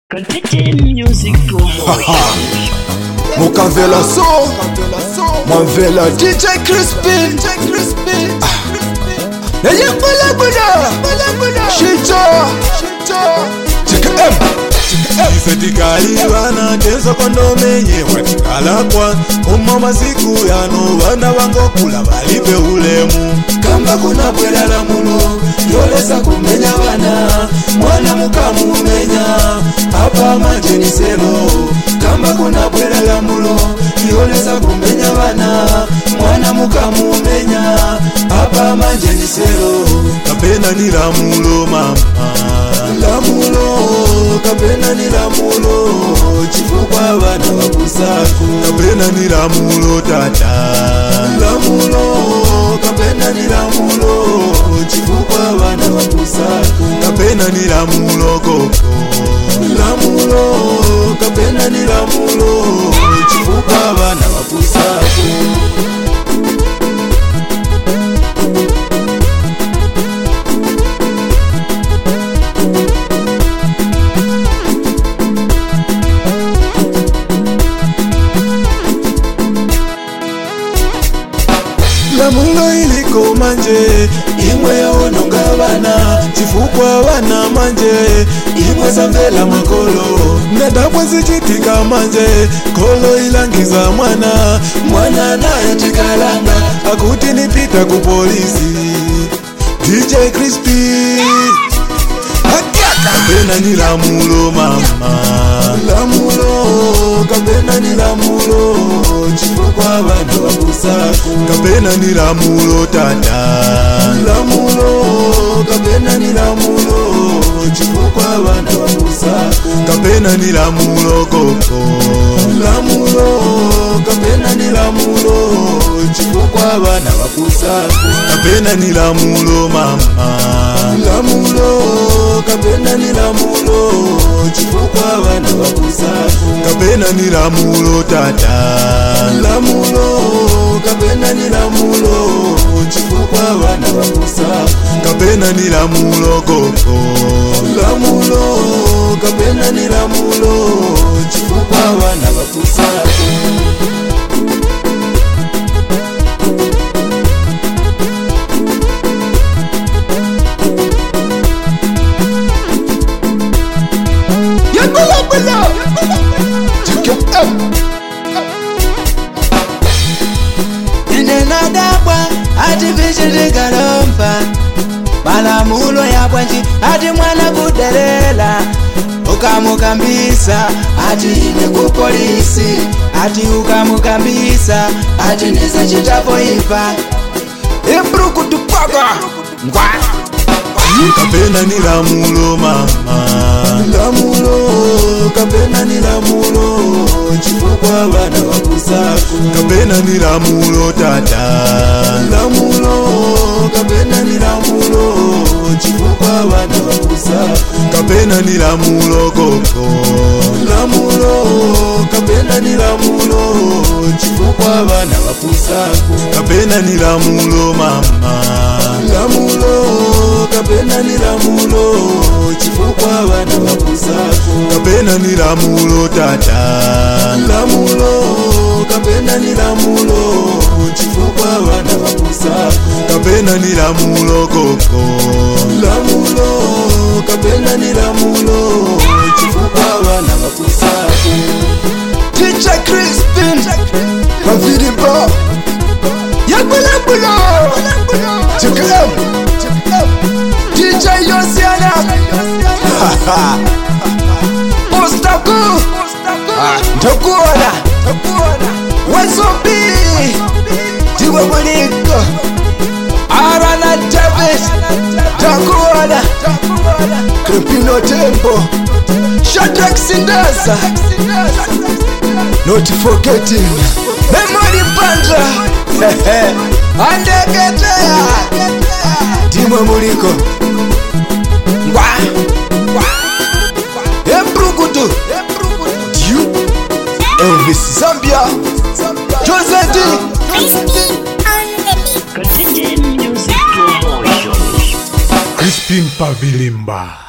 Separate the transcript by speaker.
Speaker 1: Contagion Music Promotion.
Speaker 2: Mukavela so, Mavela DJ Crispin. Na yekula bula, shito,
Speaker 3: Isetikaliwana tenso kondomenye wachikalakwa umama siku yano vana vangokula valipe ulemu kamba kuna bwelala muno yolesa kumenya vana mwana mukamumenya apa majeniselo kamba kuna bwelala muno yolesa kumenya vana mwana mukamumenya apa majeniselo kapena ni lamulo mama lamulo kapena ni lamulo chifukwa vana vakusako kapena ni lamulo tata lamulo kapena ni lamulo chifukwa vana vakusako kapena ni lamulo koko lamulo kapena ni lamulo chifukwa vana vakusako lamulo iliko manje imwe yaononga vana chifukwa vana manje imwe samvela makolo nadabwa zichitika manje kolo ilangiza mwana naye chikalanga akuti nipita ku polisi DJ Crispin kapena ni lamulo mama lamulo kapena ni lamulo chifukwa vana vakusako kapena ni lamulo tata lamulo kapena ni lamulo chifukwa vana vakusako kapena ni lamulo koko lamulo kapena ni lamulo chifukwa vana vakusako kapena ni lamulo mama lamulo kapena ni lamulo chifukwa vana vakusako kapena ni lamulo tata lamulo kapena ni lamulo chifukwa vana vakusako kapena ni lamulo koko lamulo kapena ni lamulo chifukwa vana vakusako
Speaker 4: nadabwa ati vishirikalomba malamulo ya bwanji ati mwana kudelela ukamukambisa ati ine ku polisi ati ukamukambisa ati nisa chitapoipa imbrukutupaga ngwa
Speaker 3: kapena ni lamulo mama lamulo kapena ni lamulo chifukwa vana vakusako kapena ni lamulo tata lamulo kapena ni lamulo chifukwa vana vakusako kapena ni lamulo koko lamulo kapena ni lamulo chifukwa vana vakusako kapena ni lamulo mama lamulo kapena ni lamulo chifukwa vana vakusako kapena ni lamulo tata lamulo kapena ni lamulo chifukwa vana vakusako kapena ni lamulo koko lamulo kapena ni lamulo chifukwa vana vakusako
Speaker 2: DJ Crispin, Mavirimba, Yakula Chikam, DJ Yosiana, Postaku, Tokuana, Wasobi, Tiwa Monika, Arana Davis, Tokuana, Crepino Tempo, Shadrach Sindasa, not forgetting Memory Bandra, Andeketea, Timo Muliko, Embrukutu, Elvis Zambia, Joseti,
Speaker 1: Contagion Music Promotion.
Speaker 3: Crispin Pavilimba.